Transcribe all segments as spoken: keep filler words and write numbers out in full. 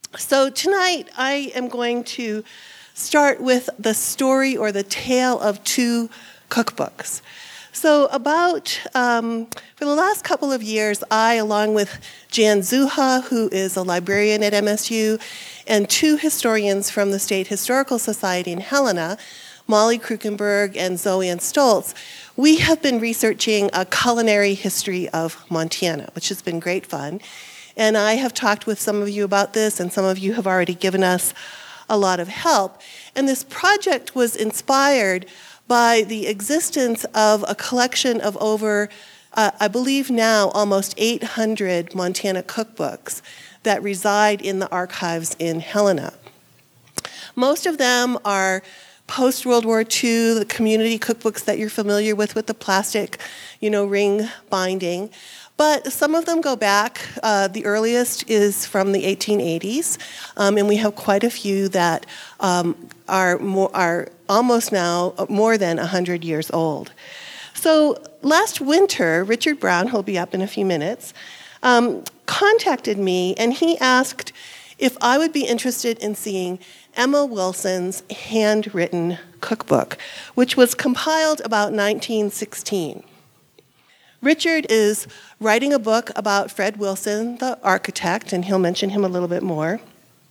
So tonight I am going to start with the story or the tale of two cookbooks. So about, um, for the last couple of years, I, along with Jan Zuha, who is a librarian at M S U, and two historians from the State Historical Society in Helena, Molly Krukenberg and Zoe Ann Stoltz, we have been researching a culinary history of Montana, which has been great fun. And I have talked with some of you about this, and some of you have already given us a lot of help. And this project was inspired by the existence of a collection of over, uh, I believe now, almost eight hundred Montana cookbooks that reside in the archives in Helena. Most of them are post-World War Two, the community cookbooks that you're familiar with, with the plastic, you know, ring binding. But some of them go back. Uh, the earliest is from the eighteen eighties, um, and we have quite a few that um, are, more, are almost now more than one hundred years old. So last winter, Richard Brown, who'll be up in a few minutes, um, contacted me, and he asked if I would be interested in seeing Emma Wilson's handwritten cookbook, which was compiled about nineteen sixteen. Richard is writing a book about Fred Wilson, the architect, and he'll mention him a little bit more.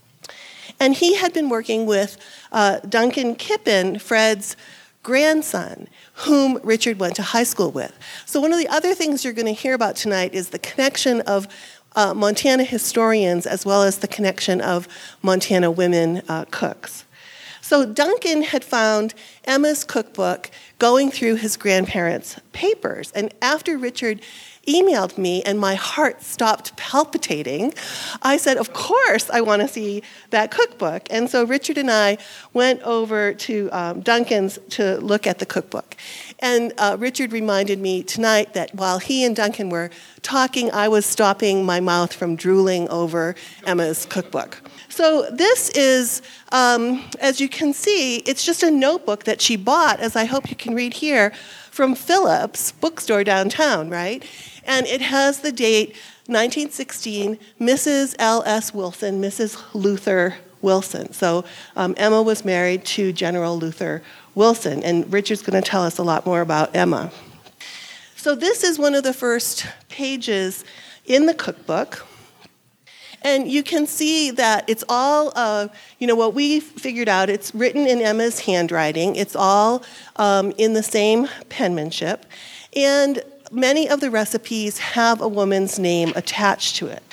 And he had been working with uh, Duncan Kippen, Fred's grandson, whom Richard went to high school with. So one of the other things you're going to hear about tonight is the connection of uh, Montana historians as well as the connection of Montana women uh, cooks. So Duncan had found Emma's cookbook going through his grandparents' papers. And after Richard emailed me and my heart stopped palpitating, I said, of course I want to see that cookbook. And so Richard and I went over to um, Duncan's to look at the cookbook. And uh, Richard reminded me tonight that while he and Duncan were talking, I was stopping my mouth from drooling over Emma's cookbook. So this is, um, as you can see, it's just a notebook that she bought, as I hope you can read here, from Phillips bookstore downtown, right? And it has the date nineteen sixteen, Missus L S Wilson, Missus Luther Wilson. So um, Emma was married to General Luther Wilson, and Richard's going to tell us a lot more about Emma. So this is one of the first pages in the cookbook. And you can see that it's all, uh, you know, what we figured out, it's written in Emma's handwriting. It's all um, in the same penmanship. And many of the recipes have a woman's name attached to it.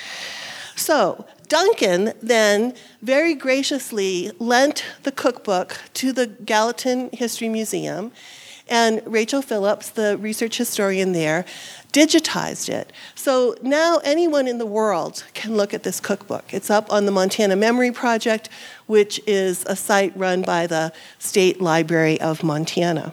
So Duncan then very graciously lent the cookbook to the Gallatin History Museum, and Rachel Phillips, the research historian there, digitized it. So now anyone in the world can look at this cookbook. It's up on the Montana Memory Project, which is a site run by the State Library of Montana.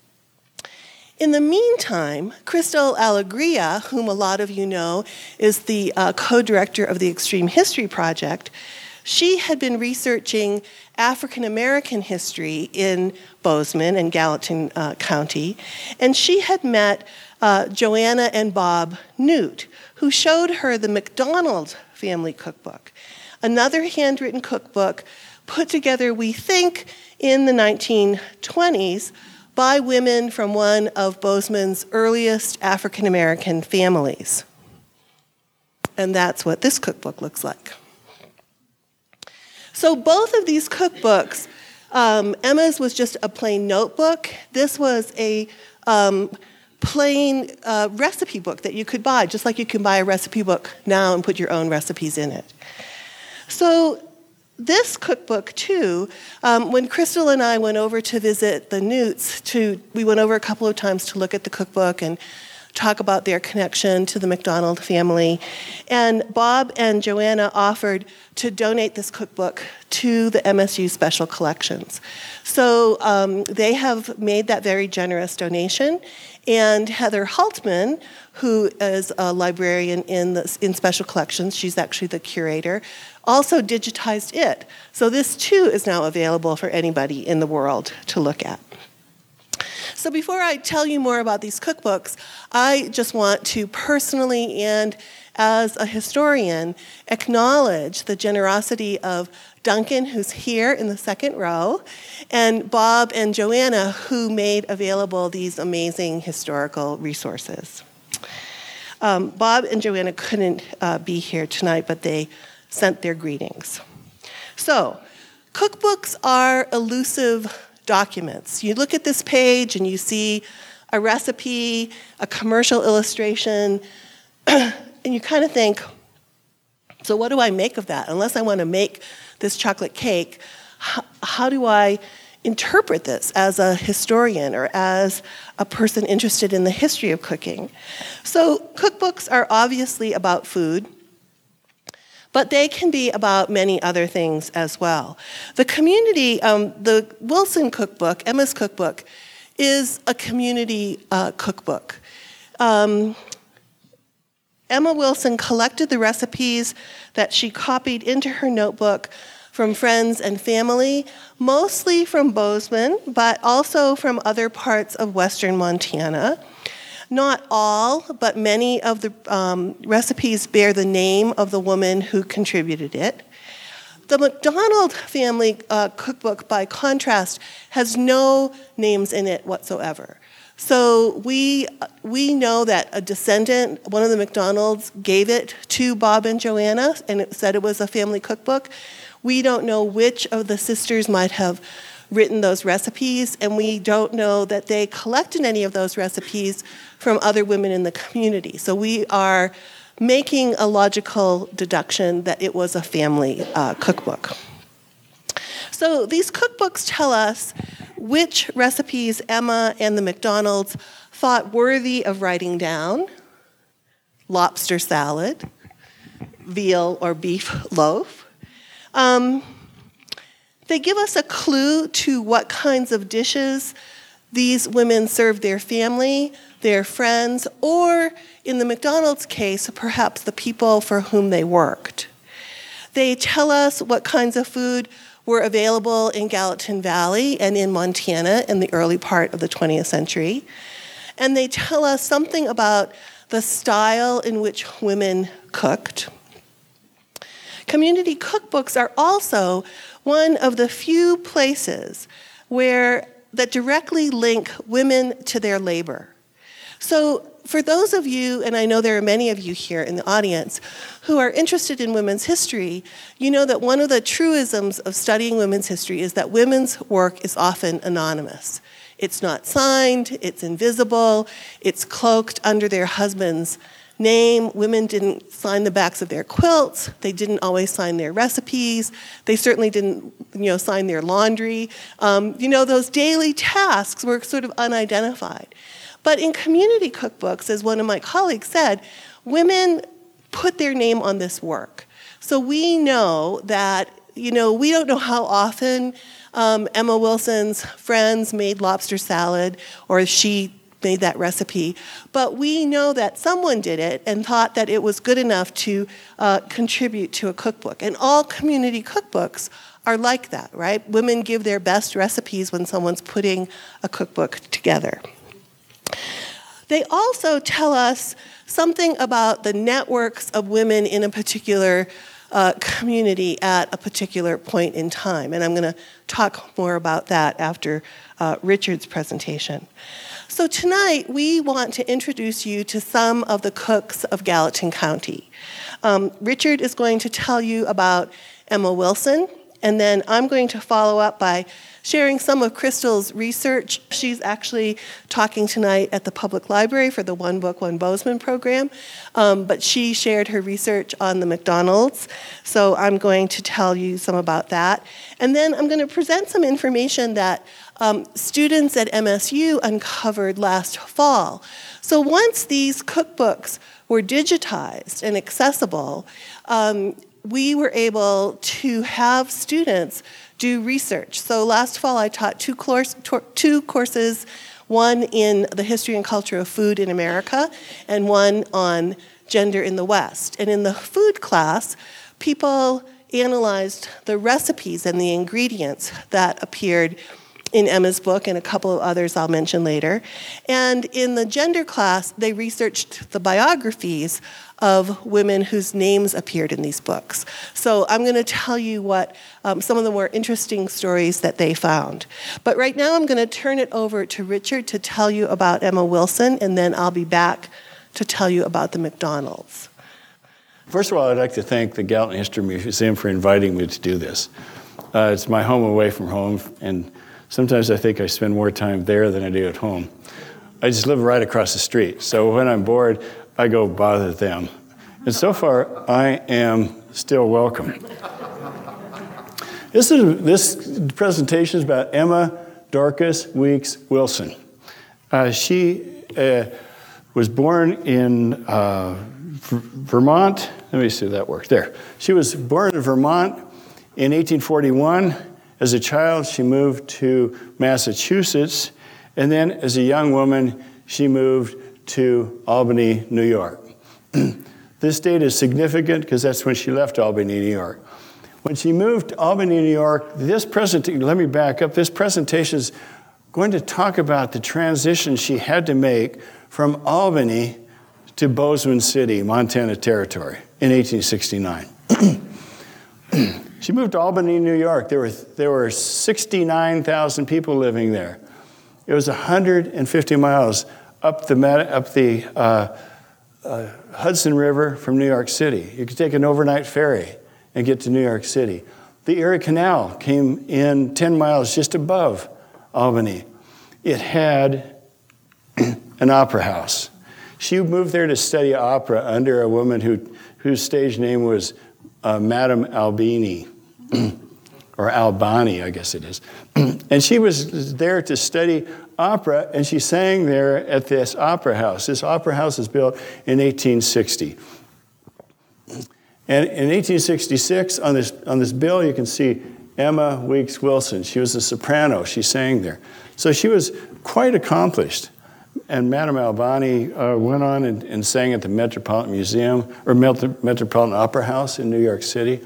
In the meantime, Crystal Alegria, whom a lot of you know is the uh, co-director of the Extreme History Project, she had been researching African American history in Bozeman and Gallatin uh, County, and she had met uh, Joanna and Bob Newt, who showed her the McDonald family cookbook, another handwritten cookbook put together, we think, in the nineteen twenties by women from one of Bozeman's earliest African American families. And that's what this cookbook looks like. So both of these cookbooks, um, Emma's was just a plain notebook. This was a um, plain uh, recipe book that you could buy, just like you can buy a recipe book now and put your own recipes in it. So this cookbook, too, um, when Crystal and I went over to visit the Newts, to, we went over a couple of times to look at the cookbook and talk about their connection to the McDonald family. And Bob and Joanna offered to donate this cookbook to the M S U Special Collections. So um, they have made that very generous donation. And Heather Haltman, who is a librarian in, the, in Special Collections, she's actually the curator, also digitized it. So this, too, is now available for anybody in the world to look at. So before I tell you more about these cookbooks, I just want to personally and as a historian, acknowledge the generosity of Duncan, who's here in the second row, and Bob and Joanna, who made available these amazing historical resources. Um, Bob and Joanna couldn't uh, be here tonight, but they sent their greetings. So, cookbooks are elusive documents. You look at this page and you see a recipe, a commercial illustration, and you kind of think, so what do I make of that? Unless I want to make this chocolate cake, how, how do I interpret this as a historian or as a person interested in the history of cooking? So cookbooks are obviously about food, but they can be about many other things as well. The community, um, the Wilson cookbook, Emma's cookbook, is a community uh, cookbook. Um, Emma Wilson collected the recipes that she copied into her notebook from friends and family, mostly from Bozeman, but also from other parts of western Montana. Not all, but many of the um, recipes bear the name of the woman who contributed it. The McDonald family uh, cookbook, by contrast, has no names in it whatsoever. So we we know that a descendant, one of the McDonalds, gave it to Bob and Joanna, and it said it was a family cookbook. We don't know which of the sisters might have written those recipes, and we don't know that they collected any of those recipes from other women in the community. So we are making a logical deduction that it was a family uh, cookbook. So these cookbooks tell us which recipes Emma and the McDonalds thought worthy of writing down: lobster salad, veal or beef loaf. Um, they give us a clue to what kinds of dishes these women served their family, their friends, or in the McDonald's case, perhaps the people for whom they worked. They tell us what kinds of food were available in Gallatin Valley and in Montana in the early part of the twentieth century. And they tell us something about the style in which women cooked. Community cookbooks are also one of the few places where that directly link women to their labor. So for those of you, and I know there are many of you here in the audience, who are interested in women's history, you know that one of the truisms of studying women's history is that women's work is often anonymous. It's not signed, it's invisible, it's cloaked under their husband's name. Women didn't sign the backs of their quilts, they didn't always sign their recipes, they certainly didn't you know, sign their laundry. Um, you know, those daily tasks were sort of unidentified. But in community cookbooks, as one of my colleagues said, women put their name on this work. So we know that, you know, we don't know how often um, Emma Wilson's friends made lobster salad, or she made that recipe, but we know that someone did it and thought that it was good enough to uh, contribute to a cookbook. And all community cookbooks are like that, right? Women give their best recipes when someone's putting a cookbook together. They also tell us something about the networks of women in a particular uh, community at a particular point in time. And I'm going to talk more about that after uh, Richard's presentation. So tonight, we want to introduce you to some of the cooks of Gallatin County. Um, Richard is going to tell you about Emma Wilson, and then I'm going to follow up by sharing some of Crystal's research. She's actually talking tonight at the public library for the One Book, One Bozeman program, um, but she shared her research on the McDonald's, so I'm going to tell you some about that. And then I'm going to present some information that um, students at M S U uncovered last fall. So once these cookbooks were digitized and accessible, um, we were able to have students do research. So last fall I taught two, course, two courses, one in the history and culture of food in America and one on gender in the West. And in the food class, people analyzed the recipes and the ingredients that appeared in Emma's book and a couple of others I'll mention later. And in the gender class, they researched the biographies of women whose names appeared in these books. So I'm going to tell you what um, some of the more interesting stories that they found. But right now I'm going to turn it over to Richard to tell you about Emma Wilson, and then I'll be back to tell you about the McDonalds. First of all, I'd like to thank the Gallatin History Museum for inviting me to do this. Uh, it's my home away from home, and sometimes I think I spend more time there than I do at home. I just live right across the street, so when I'm bored, I go bother them. And so far, I am still welcome. This is this presentation is about Emma Dorcas Weeks Wilson. Uh, she uh, was born in uh, Vermont. Let me see if that works. There. She was born in Vermont in eighteen forty-one. As a child, she moved to Massachusetts, and then as a young woman, she moved to Albany, New York. This date is significant because that's when she left Albany, New York. When she moved to Albany, New York, this presentation, let me back up, this presentation is going to talk about the transition she had to make from Albany to Bozeman City, Montana Territory, in eighteen sixty-nine. She moved to Albany, New York. There were, there were sixty-nine thousand people living there. It was one hundred fifty miles up the, up the uh, uh, Hudson River from New York City. You could take an overnight ferry and get to New York City. The Erie Canal came in ten miles just above Albany. It had an opera house. She moved there to study opera under a woman who, whose stage name was uh, Madame Albini, or Albani, I guess it is. And she was there to study opera, and she sang there at this opera house. This opera house was built in eighteen sixty. And in eighteen sixty-six, on this, on this bill, you can see Emma Weeks Wilson. She was a soprano. She sang there. So she was quite accomplished. And Madame Albani uh, went on and, and sang at the Metropolitan Museum, or Metropolitan Opera House in New York City.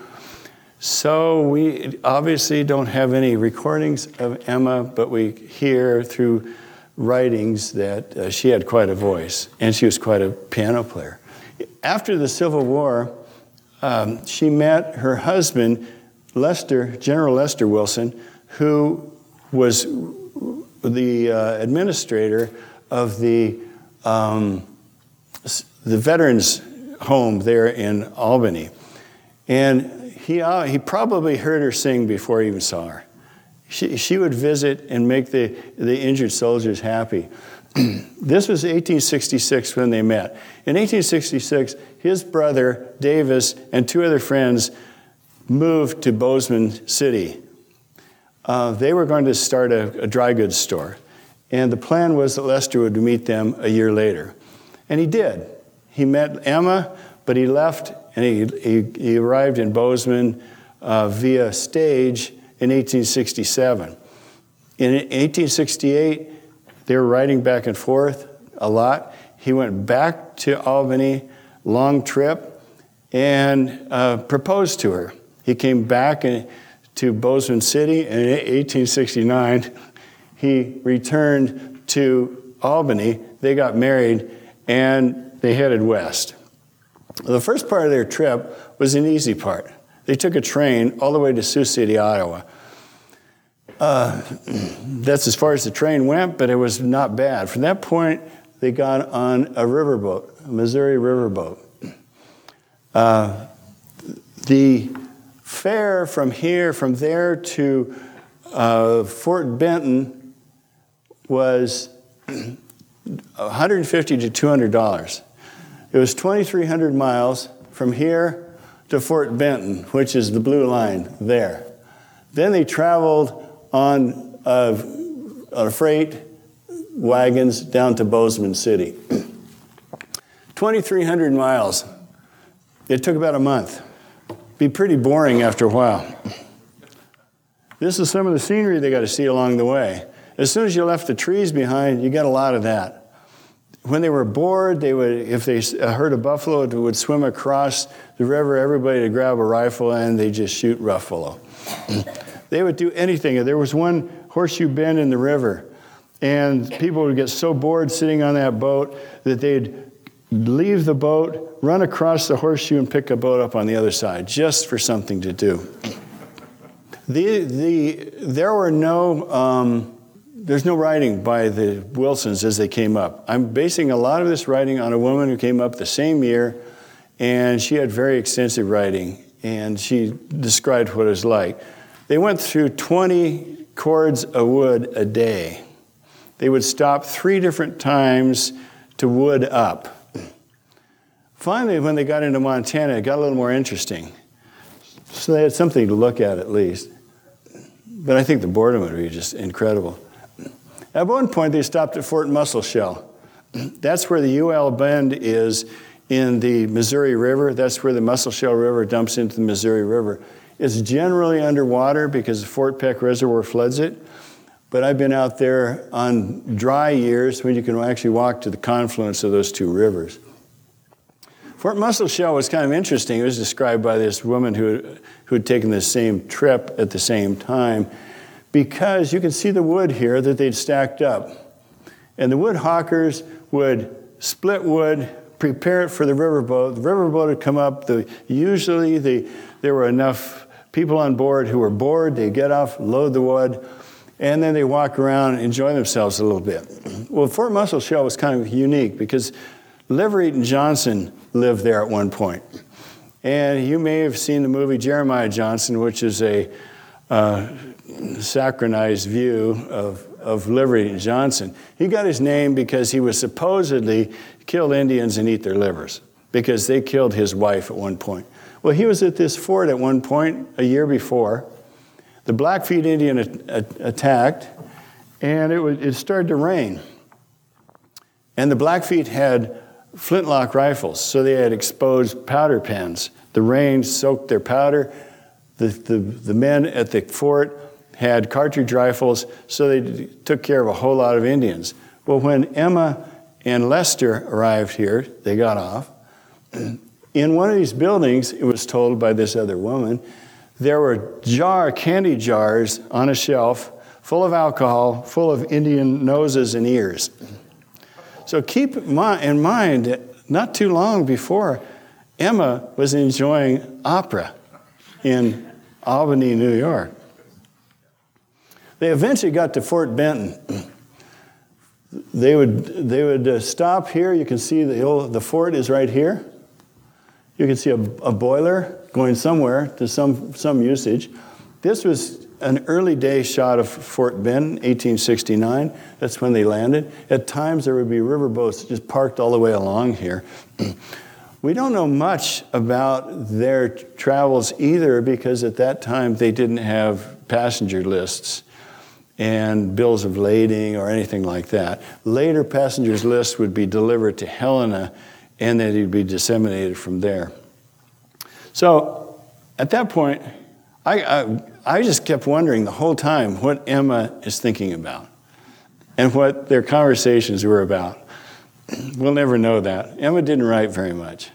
So we obviously don't have any recordings of Emma, but we hear through writings that uh, she had quite a voice, and she was quite a piano player. After the Civil War, um, she met her husband, Lester, General Lester Wilson, who was the uh, administrator of the um, the veterans home there in Albany. And he, uh, he probably heard her sing before he even saw her. She, she would visit and make the, the injured soldiers happy. This was eighteen sixty-six when they met. In eighteen sixty-six, his brother, Davis, and two other friends moved to Bozeman City. Uh, they were going to start a, a dry goods store. And the plan was that Lester would meet them a year later. And he did. He met Emma, but he left and he, he, he arrived in Bozeman uh, via stage in eighteen sixty-seven. In eighteen sixty-eight, they were riding back and forth a lot. He went back to Albany, long trip, and uh, proposed to her. He came back in, to Bozeman City, and in eighteen sixty-nine, he returned to Albany. They got married, and they headed west. The first part of their trip was an easy part. They took a train all the way to Sioux City, Iowa. Uh, that's as far as the train went, but it was not bad. From that point, they got on a riverboat, a Missouri riverboat. Uh, the fare from here, from there to uh, Fort Benton, was one hundred fifty to two hundred dollars. It was twenty-three hundred miles from here to Fort Benton, which is the blue line there. Then they traveled on uh, uh, freight wagons down to Bozeman City. twenty-three hundred miles. It took about a month. Be pretty boring after a while. This is some of the scenery they got to see along the way. As soon as you left the trees behind, you got a lot of that. When they were bored, they would, if they heard a buffalo, it would swim across the river, everybody to grab a rifle, and they just shoot buffalo. They would do anything. There was one Horseshoe Bend in the river. And people would get so bored sitting on that boat that they'd leave the boat, run across the horseshoe, and pick a boat up on the other side, just for something to do. The, the, there were no, um, there's no writing by the Wilsons as they came up. I'm basing a lot of this writing on a woman who came up the same year, and she had very extensive writing, and she described what it was like. They went through twenty cords of wood a day. They would stop three different times to wood up. Finally, when they got into Montana, it got a little more interesting. So they had something to look at at least. But I think the boredom would be just incredible. At one point, they stopped at Fort Musselshell. That's where the U L Bend is in the Missouri River. That's where the Musselshell River dumps into the Missouri River. It's generally underwater because the Fort Peck Reservoir floods it. But I've been out there on dry years when you can actually walk to the confluence of those two rivers. Fort Musselshell was kind of interesting. It was described by this woman who, who had taken the same trip at the same time, because you can see the wood here that they'd stacked up. And the wood hawkers would split wood, prepare it for the riverboat. The riverboat would come up. The, usually the, there were enough people on board who were bored. They'd get off, load the wood, and then they walk around and enjoy themselves a little bit. Well, Fort Musselshell was kind of unique because Lever Eaton Johnson lived there at one point. And you may have seen the movie Jeremiah Johnson, which is a uh, saccharinized view of, of Lever Eaton Johnson. He got his name because he was supposedly killed Indians and eat their livers, because they killed his wife at one point. Well, he was at this fort at one point a year before. The Blackfeet Indian a- a- attacked, and it, was, it started to rain. And the Blackfeet had flintlock rifles, so they had exposed powder pans. The rain soaked their powder. The, the, the men at the fort had cartridge rifles, so they took care of a whole lot of Indians. Well, when Emma and Lester arrived here, they got off. In one of these buildings, it was told by this other woman, there were jar, candy jars on a shelf full of alcohol, full of Indian noses and ears. So keep in mind that not too long before, Emma was enjoying opera in Albany, New York. They eventually got to Fort Benton. They would, they would uh, stop here. You can see the, old, the fort is right here. You can see a, a boiler going somewhere to some, some usage. This was an early day shot of Fort Benton, eighteen sixty-nine. That's when they landed. At times there would be riverboats just parked all the way along here. We don't know much about their travels either, because at that time they didn't have passenger lists and bills of lading or anything like that. Later, passengers' lists would be delivered to Helena, and then it'd be disseminated from there. So at that point, I, I, I just kept wondering the whole time what Emma is thinking about and what their conversations were about. We'll never know that. Emma didn't write very much.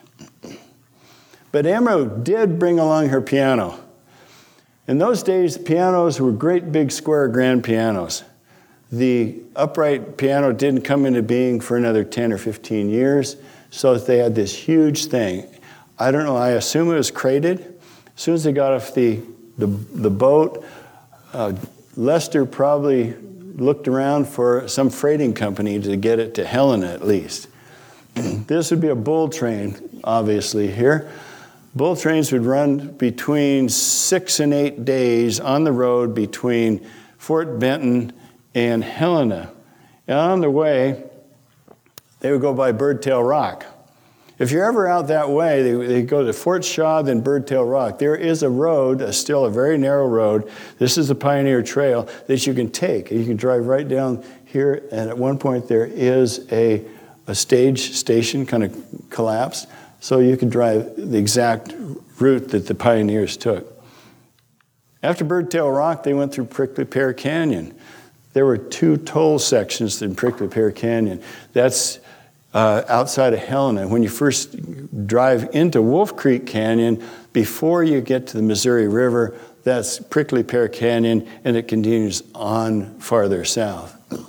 But Emma did bring along her piano. In those days, pianos were great big square grand pianos. The upright piano didn't come into being for another ten or fifteen years, so they had this huge thing. I don't know, I assume it was crated. As soon as they got off the, the, the boat, uh, Lester probably looked around for some freighting company to get it to Helena at least. This would be a bull train, obviously, here. Bull trains would run between six and eight days on the road between Fort Benton and Helena. And on the way, they would go by Birdtail Rock. If you're ever out that way, they, they go to Fort Shaw, then Birdtail Rock. There is a road, a, still a very narrow road. This is the Pioneer Trail that you can take. You can drive right down here, and at one point there is a, a stage station kind of collapsed, so you can drive the exact route that the pioneers took. After Birdtail Rock, they went through Prickly Pear Canyon. There were two toll sections in Prickly Pear Canyon. That's uh, outside of Helena. When you first drive into Wolf Creek Canyon, before you get to the Missouri River, that's Prickly Pear Canyon, and it continues on farther south.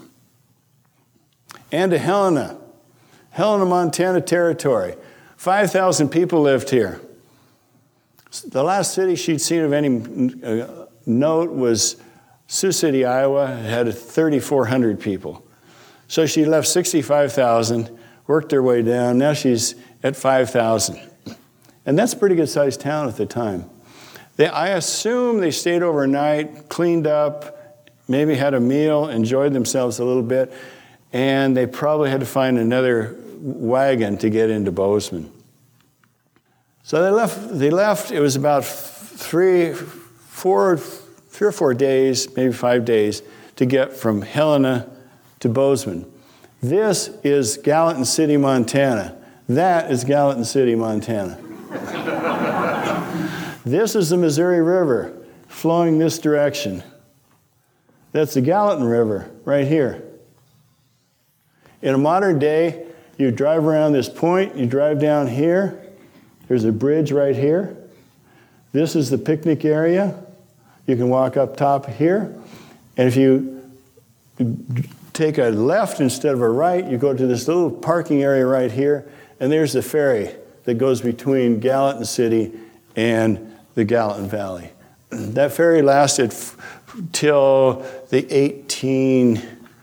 And to Helena, Helena, Montana Territory. five thousand people lived here. The last city she'd seen of any uh, note was Sioux City, Iowa. It had thirty-four hundred people. So she left sixty-five thousand, worked her way down. Now she's at five thousand. And that's a pretty good sized town at the time. They, I assume they stayed overnight, cleaned up, maybe had a meal, enjoyed themselves a little bit, and they probably had to find another wagon to get into Bozeman. So they left, they left, it was about three, four, three or four days, maybe five days, to get from Helena to Bozeman. This is Gallatin City, Montana. That is Gallatin City, Montana. This is the Missouri River flowing this direction. That's the Gallatin River right here. In a modern day, you drive around this point, you drive down here, there's a bridge right here. This is the picnic area. You can walk up top here, and if you take a left instead of a right, you go to this little parking area right here, and there's the ferry that goes between Gallatin City and the Gallatin Valley. That ferry lasted f- till the eighteen,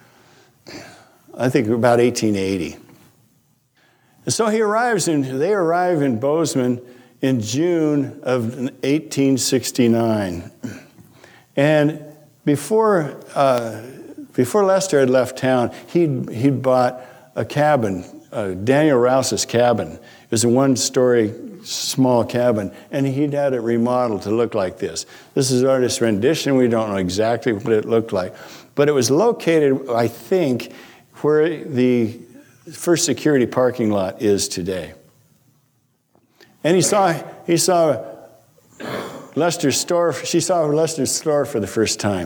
I think about eighteen eighty. And so he arrives in, they arrive in Bozeman in June of eighteen sixty-nine. And before, uh, before Lester had left town, he'd, he'd bought a cabin, uh, Daniel Rouse's cabin. It was a one-story small cabin, and he'd had it remodeled to look like this. This is artist's rendition. We don't know exactly what it looked like. But it was located, I think, where the First Security parking lot is today. And he saw, he saw Lester's store, she saw Lester's store for the first time.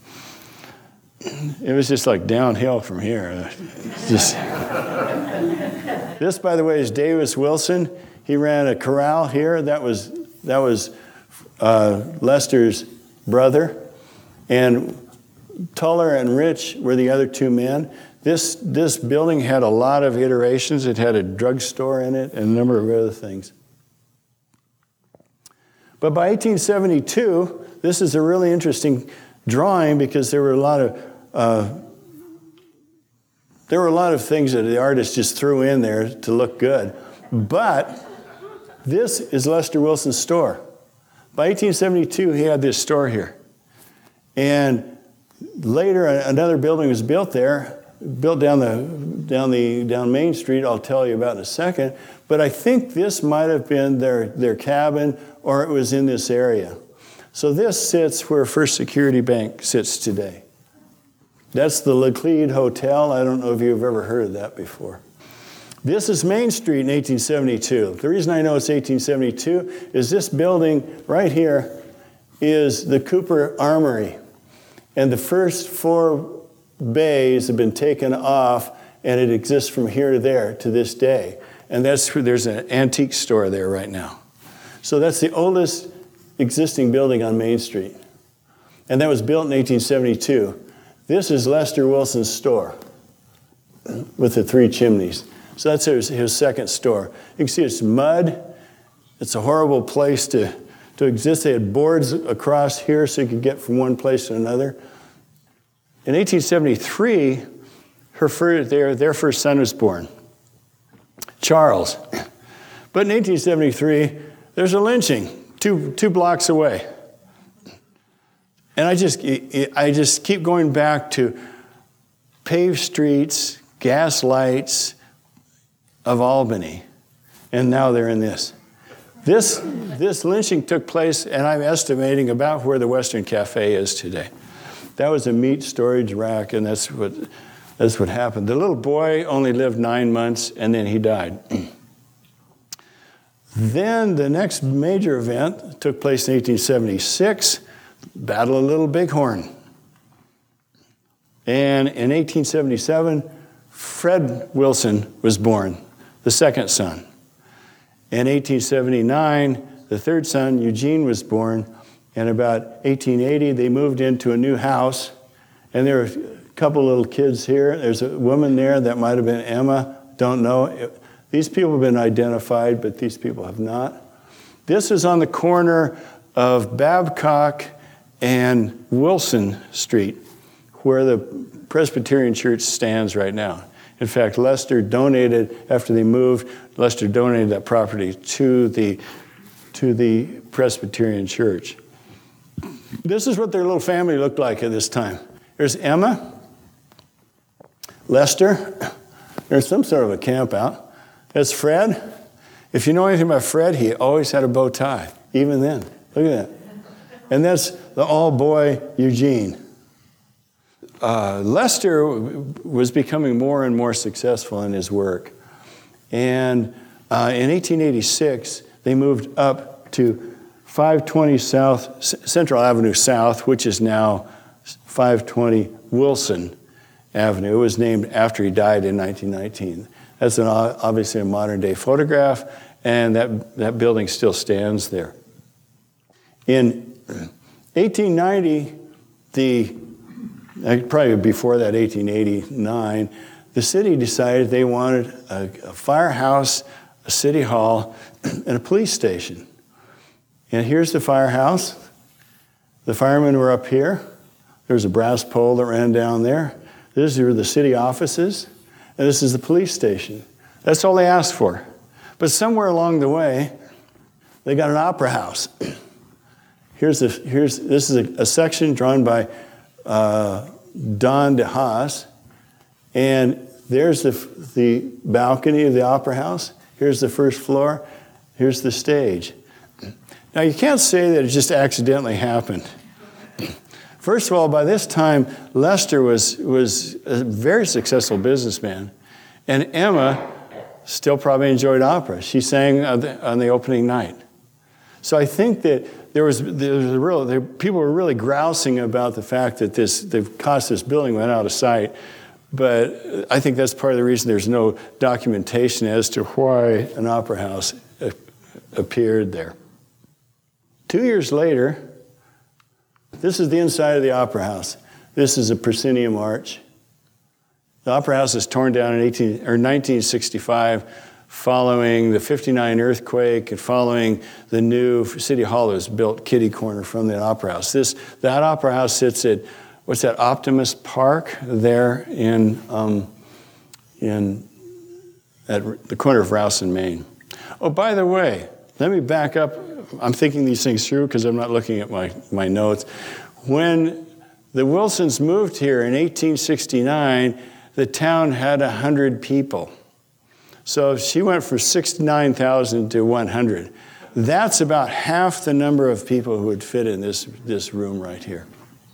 It was just like downhill from here. Just. This, by the way, is Davis Wilson. He ran a corral here. That was, that was uh, Lester's brother. And Tuller and Rich were the other two men. This, this building had a lot of iterations. It had a drugstore in it and a number of other things. But by eighteen seventy-two, this is a really interesting drawing because there were a lot of uh, there were a lot of things that the artist just threw in there to look good. But this is Lester Wilson's store. By eighteen seventy-two, he had this store here. And later, another building was built there, built down the down the down Main Street. I'll tell you about in a second. But I think this might have been their their cabin, or it was in this area. So this sits where First Security Bank sits today. That's the Laclede Hotel. I don't know if you've ever heard of that before. This is Main Street in eighteen seventy-two. The reason I know it's eighteen seventy-two is this building right here is the Cooper Armory. And the first four bays have been taken off, and it exists from here to there to this day. And that's there's an antique store there right now. So that's the oldest existing building on Main Street. And that was built in eighteen seventy-two. This is Lester Wilson's store with the three chimneys. So that's his, his second store. You can see it's mud. It's a horrible place to, to exist. They had boards across here so you could get from one place to another. In eighteen seventy-three, her first, their, their first son was born, Charles. But in eighteen seventy-three, there's a lynching two, two blocks away. And I just, I just keep going back to paved streets, gas lights of Albany, and now they're in this. This, this lynching took place, and I'm estimating about where the Western Cafe is today. That was a meat storage rack, and that's what, that's what happened. The little boy only lived nine months, and then he died. Then the next major event took place in eighteen seventy-six, Battle of Little Bighorn. And in eighteen seventy-seven, Fred Wilson was born, the second son. In eighteen seventy-nine, the third son, Eugene, was born. And about eighteen eighty, they moved into a new house. And there were a couple little kids here. There's a woman there that might have been Emma. Don't know. These people have been identified, but these people have not. This is on the corner of Babcock and Wilson Street, where the Presbyterian Church stands right now. In fact, Lester donated, after they moved, Lester donated that property to the, to the Presbyterian Church. This is what their little family looked like at this time. There's Emma, Lester. There's some sort of a camp out. There's Fred. If you know anything about Fred, he always had a bow tie, even then. Look at that. And that's the all-boy Eugene. Uh, Lester was becoming more and more successful in his work. And uh, in eighteen eighty-six, they moved up to five twenty South, Central Avenue South, which is now five twenty Wilson Avenue. It was named after he died in nineteen nineteen. That's an, obviously a modern-day photograph, and that, that building still stands there. In eighteen ninety, the probably before that, eighteen eighty-nine, the city decided they wanted a, a firehouse, a city hall, and a police station. And here's the firehouse. The firemen were up here. There's a brass pole that ran down there. These are the city offices, and this is the police station. That's all they asked for. But somewhere along the way, they got an opera house. Here's the, here's, this is a, a section drawn by uh, Don DeHaas, and there's the, the balcony of the opera house. Here's the first floor. Here's the stage. Now, you can't say that it just accidentally happened. First of all, by this time, Lester was, was a very successful businessman, and Emma still probably enjoyed opera. She sang on the, on the opening night. So I think that there was, there was a real, there, people were really grousing about the fact that this, the cost of this building went out of sight, but I think that's part of the reason there's no documentation as to why an opera house a, appeared there. Two years later, this is the inside of the opera house. This is a proscenium arch. The opera house was torn down in eighteen, or nineteen sixty-five following the fifty-nine earthquake and following the new City Hall that was built kitty corner from the opera house. This, that opera house sits at, what's that, Optimus Park there in, um, in at the corner of Rouse and Main. Oh, by the way, let me back up. I'm thinking these things through because I'm not looking at my, my notes. When the Wilsons moved here in eighteen sixty-nine, the town had one hundred people. So she went from sixty-nine thousand to one hundred. That's about half the number of people who would fit in this, this room right here.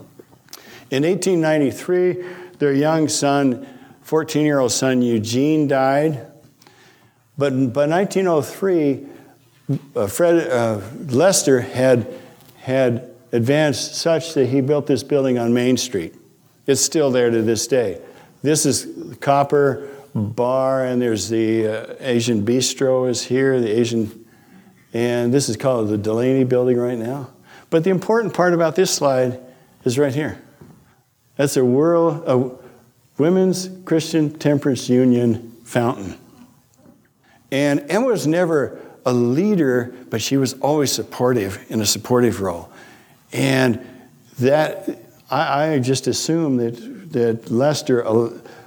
In eighteen ninety-three, their young son, fourteen-year-old son Eugene, died. But by nineteen oh three, uh, Fred uh, Lester had, had advanced such that he built this building on Main Street. It's still there to this day. This is the Copper Bar, and there's the uh, Asian Bistro is here, the Asian, and this is called the Delaney Building right now. But the important part about this slide is right here. That's a world, a Women's Christian Temperance Union fountain. And Emma was never a leader, but she was always supportive, in a supportive role. And that, I, I just assume that, that Lester uh,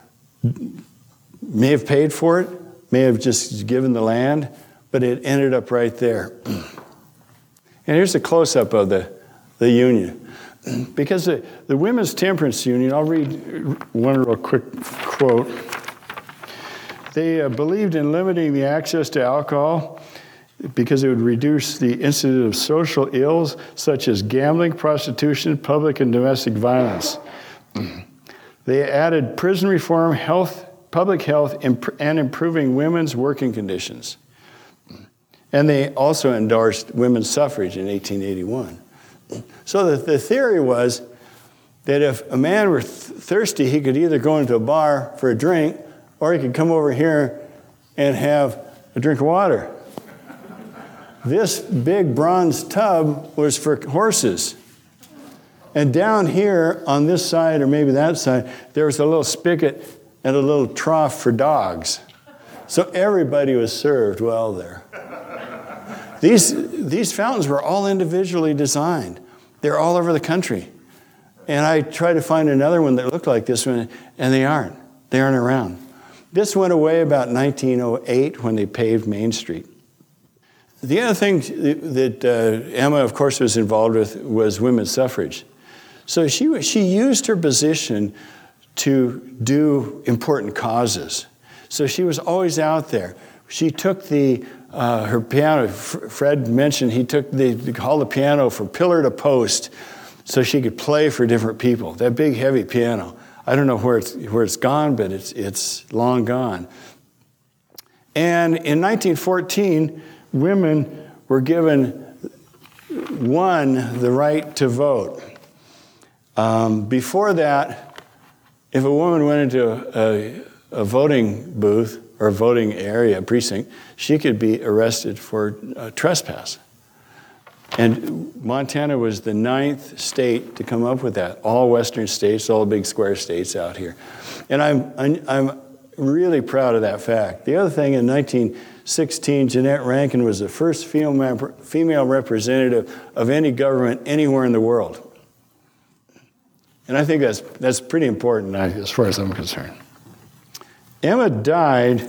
may have paid for it, may have just given the land, but it ended up right there. And here's a close-up of the, the union. Because the, the Women's Temperance Union, I'll read one real quick quote. They uh, believed in limiting the access to alcohol because it would reduce the incidence of social ills such as gambling, prostitution, public and domestic violence. They added prison reform, health, public health, imp- and improving women's working conditions. And they also endorsed women's suffrage in eighteen eighty-one. So the, the theory was that if a man were th- thirsty, he could either go into a bar for a drink, or he could come over here and have a drink of water. This big bronze tub was for horses. And down here on this side, or maybe that side, there was a little spigot and a little trough for dogs. So everybody was served well there. These, these fountains were all individually designed. They're all over the country. And I tried to find another one that looked like this one, and they aren't. They aren't around. This went away about nineteen oh eight when they paved Main Street. The other thing that uh, Emma, of course, was involved with was women's suffrage. So she, she used her position to do important causes. So she was always out there. She took the uh, her piano. Fred mentioned he took the, the called the piano from pillar to post, so she could play for different people. That big, heavy piano. I don't know where it's where it's gone, but it's it's long gone. And in nineteen fourteen, women were given one the right to vote. Um, before that, if a woman went into a, a, a voting booth or a voting area, precinct, she could be arrested for uh, trespass. And Montana was the ninth state to come up with that. All western states, all the big square states out here. And I'm, I'm, I'm really proud of that fact. The other thing, in nineteen sixteen, Jeanette Rankin was the first female, female representative of any government anywhere in the world. And I think that's, that's pretty important as far as I'm concerned. Emma died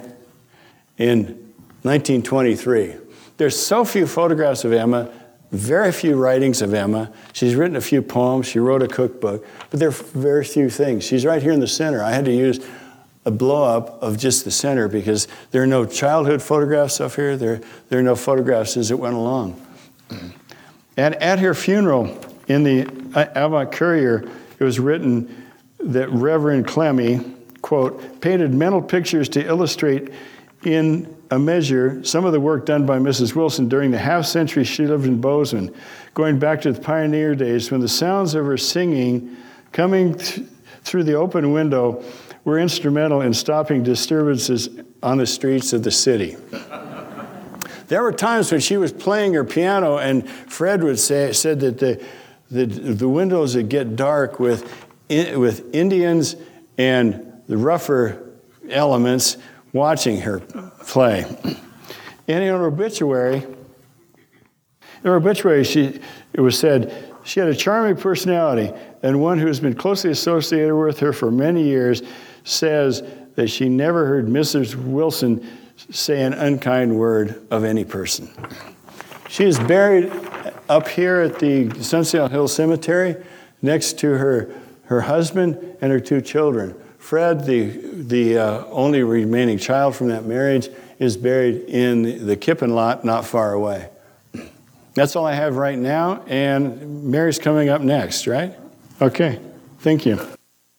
in nineteen twenty-three. There's so few photographs of Emma, very few writings of Emma. She's written a few poems. She wrote a cookbook, but there are very few things. She's right here in the center. I had to use a blow-up of just the center because there are no childhood photographs up here. There, there are no photographs as it went along. And at her funeral in the Avant Courier, it was written that Reverend Clemmy, quote, painted mental pictures to illustrate in a measure some of the work done by Missus Wilson during the half century she lived in Bozeman, going back to the pioneer days when the sounds of her singing coming th- through the open window were instrumental in stopping disturbances on the streets of the city. There were times when she was playing her piano and Fred would say, said that the, the, the windows would get dark with, in, with Indians and the rougher elements watching her play. And in her obituary, in her obituary, she, it was said, she had a charming personality, and one who has been closely associated with her for many years says that she never heard Missus Wilson say an unkind word of any person. She is buried up here at the Sunsail Hill Cemetery next to her, her husband and her two children. Fred, the, the uh, only remaining child from that marriage, is buried in the Kippen lot not far away. That's all I have right now, and Mary's coming up next, right? Okay, thank you.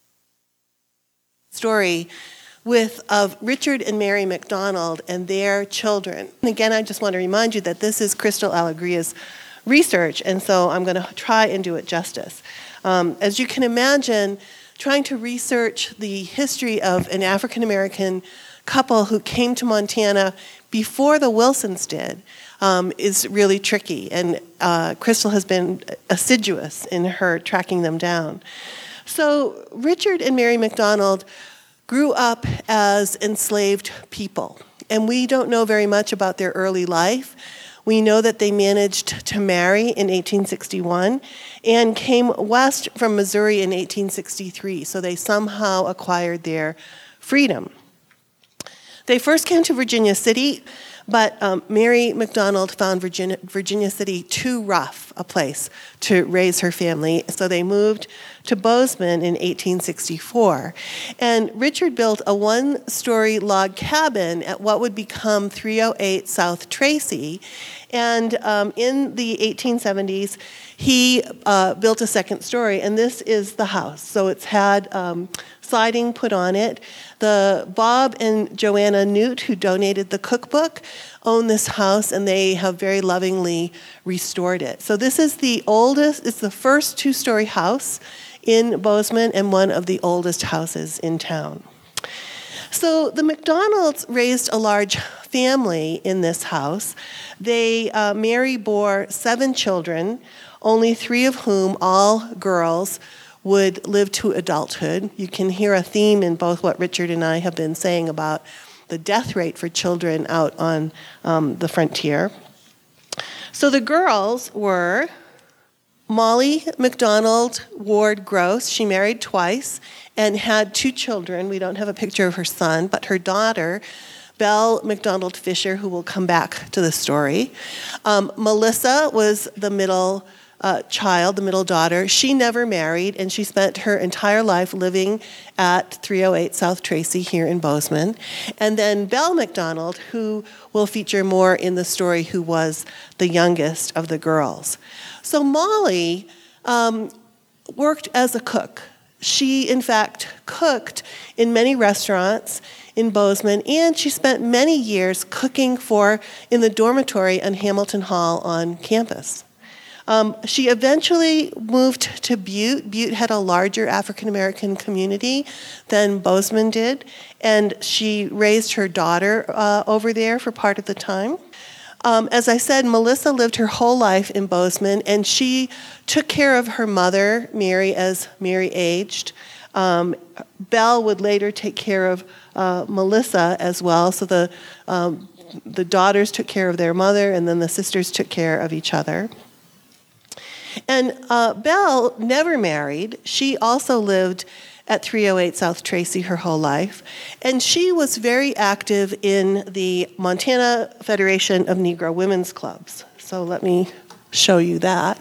Story with of Richard and Mary McDonald and their children. And again, I just want to remind you that this is Crystal Alegria's research, and so I'm going to try and do it justice. Um, as you can imagine, trying to research the history of an African-American couple who came to Montana before the Wilsons did um, is really tricky, and uh, Crystal has been assiduous in her tracking them down. So Richard and Mary McDonald grew up as enslaved people, and we don't know very much about their early life. We know that they managed to marry in eighteen sixty-one and came west from Missouri in eighteen sixty-three, so they somehow acquired their freedom. They first came to Virginia City, but um, Mary McDonald found Virginia, Virginia City too rough a place to raise her family, so they moved to Bozeman in eighteen sixty-four. And Richard built a one-story log cabin at what would become three oh eight South Tracy, and um, in the eighteen seventies, he uh, built a second story, and this is the house. So it's had um, siding put on it. The Bob and Joanna Newt, who donated the cookbook, own this house, and they have very lovingly restored it. So this is the oldest, it's the first two-story house in Bozeman and one of the oldest houses in town. So the McDonalds raised a large family in this house. They, uh, Mary bore seven children, only three of whom, all girls, would live to adulthood. You can hear a theme in both what Richard and I have been saying about the death rate for children out on um, the frontier. So the girls were Molly McDonald Ward Gross. She married twice and had two children. We don't have a picture of her son, but her daughter, Belle McDonald Fisher, who will come back to the story. Um, Melissa was the middle uh, child, the middle daughter. She never married, and she spent her entire life living at three oh eight South Tracy here in Bozeman. And then Belle McDonald, who will feature more in the story, who was the youngest of the girls. So Molly um, worked as a cook. She, in fact, cooked in many restaurants in Bozeman, and she spent many years cooking for in the dormitory on Hamilton Hall on campus. Um, she eventually moved to Butte. Butte had a larger African-American community than Bozeman did, and she raised her daughter uh, over there for part of the time. Um, as I said, Melissa lived her whole life in Bozeman, and she took care of her mother, Mary, as Mary aged. Um, Belle would later take care of uh, Melissa as well, so the, um, the daughters took care of their mother, and then the sisters took care of each other. And uh, Belle never married. She also lived at three oh eight South Tracy her whole life. And she was very active in the Montana Federation of Negro Women's Clubs. So let me show you that.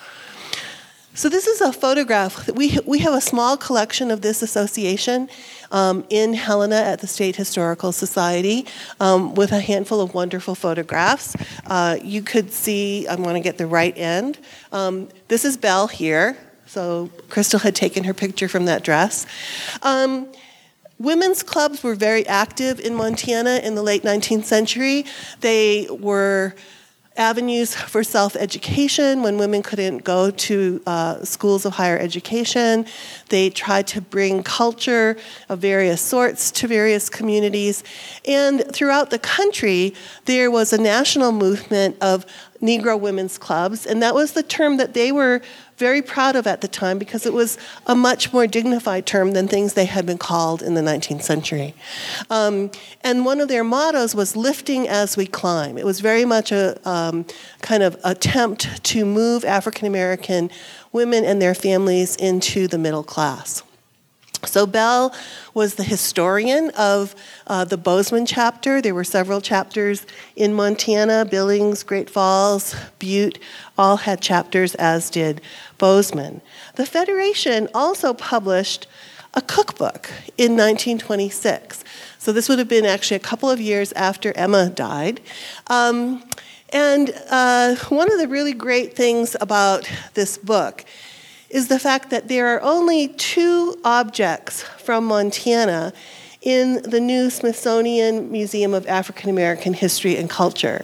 So this is a photograph. We, we have a small collection of this association um, in Helena at the State Historical Society um, with a handful of wonderful photographs. Uh, you could see, I want to get the right end. Um, this is Belle here. So Crystal had taken her picture from that dress. Um, women's clubs were very active in Montana in the late nineteenth century. They were avenues for self-education when women couldn't go to uh, schools of higher education. They tried to bring culture of various sorts to various communities. And throughout the country, there was a national movement of Negro women's clubs, and that was the term that they were very proud of at the time because it was a much more dignified term than things they had been called in the nineteenth century. Um, and one of their mottos was lifting as we climb. It was very much a um, kind of attempt to move African American women and their families into the middle class. So Belle was the historian of uh, the Bozeman chapter. There were several chapters in Montana. Billings, Great Falls, Butte, all had chapters, as did Bozeman. The Federation also published a cookbook in nineteen twenty-six. So this would have been actually a couple of years after Emma died. Um, and uh, one of the really great things about this book is the fact that there are only two objects from Montana in the new Smithsonian Museum of African American History and Culture.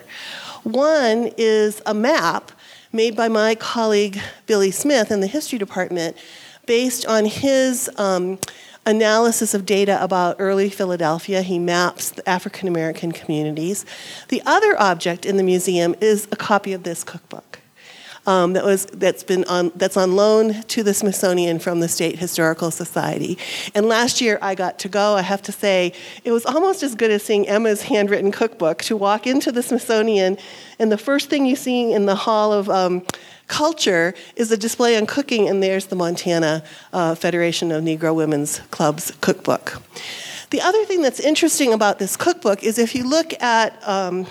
One is a map made by my colleague Billy Smith in the history department based on his um, analysis of data about early Philadelphia. He maps the African American communities. The other object in the museum is a copy of this cookbook. Um, that was that's been on that's on loan to the Smithsonian from the State Historical Society. And last year I got to go. I have to say it was almost as good as seeing Emma's handwritten cookbook. To walk into the Smithsonian, and the first thing you see in the Hall of um, Culture is a display on cooking, and there's the Montana uh, Federation of Negro Women's Clubs cookbook. The other thing that's interesting about this cookbook is if you look at um,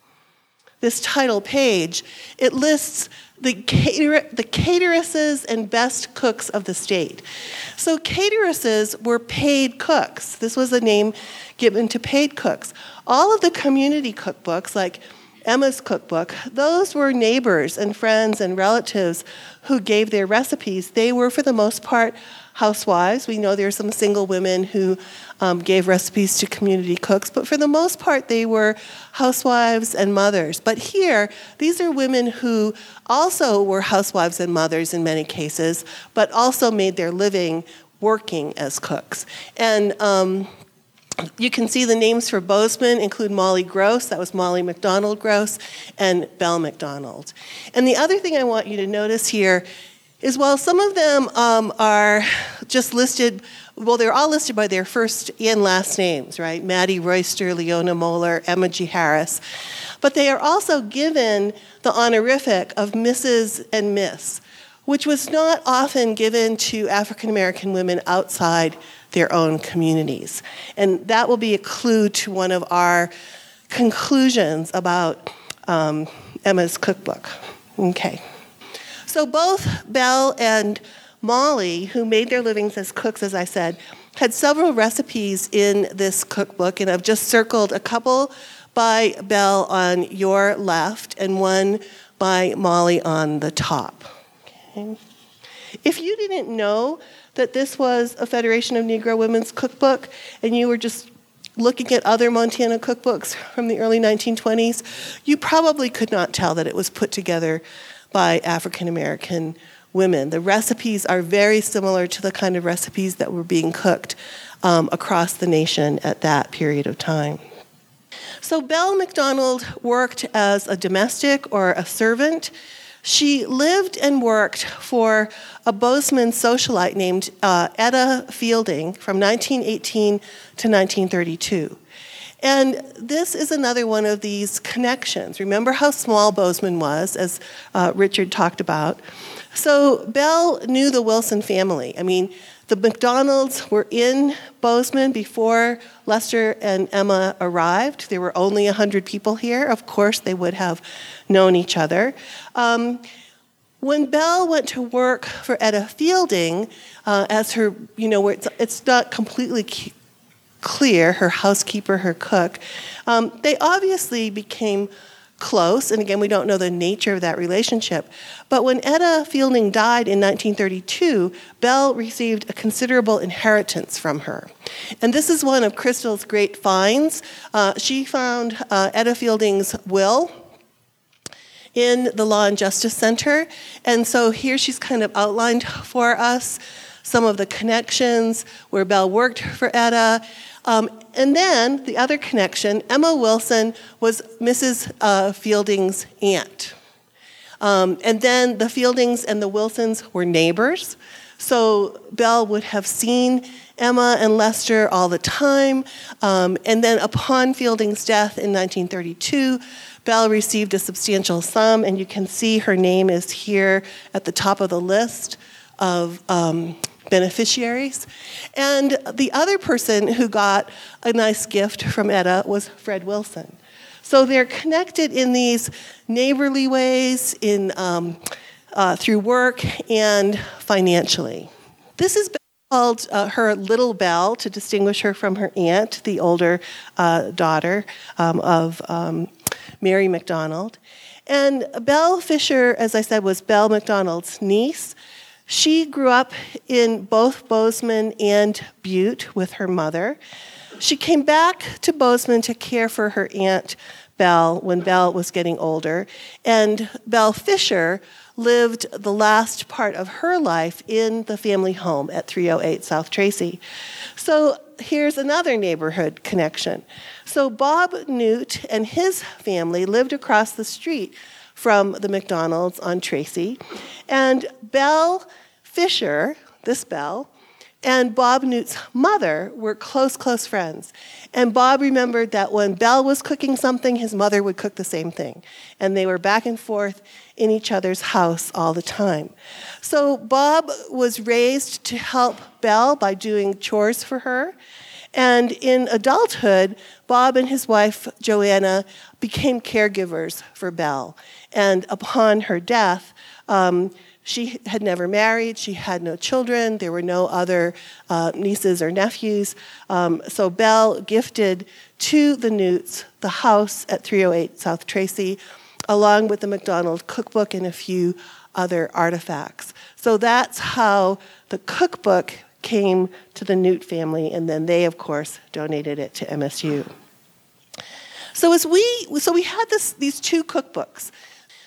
this title page, it lists the, cater- the cateresses and best cooks of the state. So cateresses were paid cooks. This was a name given to paid cooks. All of the community cookbooks, like Emma's cookbook, those were neighbors and friends and relatives who gave their recipes. They were, for the most part, housewives. We know there are some single women who um, gave recipes to community cooks, but for the most part, they were housewives and mothers. But here, these are women who also were housewives and mothers in many cases, but also made their living working as cooks. And um, You can see the names for Bozeman include Molly Gross, that was Molly MacDonald Gross, and Belle MacDonald. And the other thing I want you to notice here is while some of them um, are just listed, well, they're all listed by their first and last names, right? Maddie Royster, Leona Moeller, Emma G. Harris. But they are also given the honorific of Missus and Miss, which was not often given to African American women outside their own communities. And that will be a clue to one of our conclusions about um, Emma's cookbook. Okay. So both Belle and Molly, who made their livings as cooks, as I said, had several recipes in this cookbook, and I've just circled a couple by Belle on your left and one by Molly on the top. Okay. If you didn't know that this was a Federation of Negro Women's cookbook, and you were just looking at other Montana cookbooks from the early nineteen twenties, you probably could not tell that it was put together by African American women. The recipes are very similar to the kind of recipes that were being cooked um, across the nation at that period of time. So Belle MacDonald worked as a domestic or a servant. She lived and worked for a Bozeman socialite named uh, Etta Fielding from nineteen eighteen to nineteen thirty-two. And this is another one of these connections. Remember how small Bozeman was, as uh, Richard talked about. So Belle knew the Wilson family. I mean, the MacDonalds were in Bozeman before Lester and Emma arrived. There were only one hundred people here. Of course, they would have known each other. Um, when Belle went to work for Etta Fielding, uh, as her, you know, where it's, it's not completely key, clear, her housekeeper, her cook, um, they obviously became close, and again, we don't know the nature of that relationship. But when Etta Fielding died in nineteen thirty-two, Belle received a considerable inheritance from her. And this is one of Crystal's great finds. Uh, she found uh, Etta Fielding's will in the Law and Justice Center, and so here she's kind of outlined for us some of the connections where Belle worked for Etta. Um, and then the other connection, Emma Wilson was Missus Uh, Fielding's aunt. Um, and then the Fieldings and the Wilsons were neighbors. So Belle would have seen Emma and Lester all the time. Um, and then upon Fielding's death in nineteen thirty-two, Belle received a substantial sum, and you can see her name is here at the top of the list of um, beneficiaries. And the other person who got a nice gift from Etta was Fred Wilson. So they're connected in these neighborly ways, in um, uh, through work and financially. This is called uh, her Little Belle to distinguish her from her aunt, the older uh, daughter um, of um, Mary MacDonald. And Belle Fisher, as I said, was Belle MacDonald's niece. She grew up in both Bozeman and Butte with her mother. She came back to Bozeman to care for her aunt Belle when Belle was getting older. And Belle Fisher lived the last part of her life in the family home at three oh eight South Tracy. So here's another neighborhood connection. So Bob Newt and his family lived across the street from the MacDonalds on Tracy. And Belle Fisher, this Belle, and Bob Newt's mother were close, close friends. And Bob remembered that when Belle was cooking something, his mother would cook the same thing. And they were back and forth in each other's house all the time. So Bob was raised to help Belle by doing chores for her. And in adulthood, Bob and his wife, Joanna, became caregivers for Belle. And upon her death, um, she had never married, she had no children, there were no other uh, nieces or nephews. Um, so Belle gifted to the Newts the house at three oh eight South Tracy, along with the MacDonald cookbook and a few other artifacts. So that's how the cookbook came to the Newt family, and then they, of course, donated it to M S U. So as we, so we had this, these two cookbooks.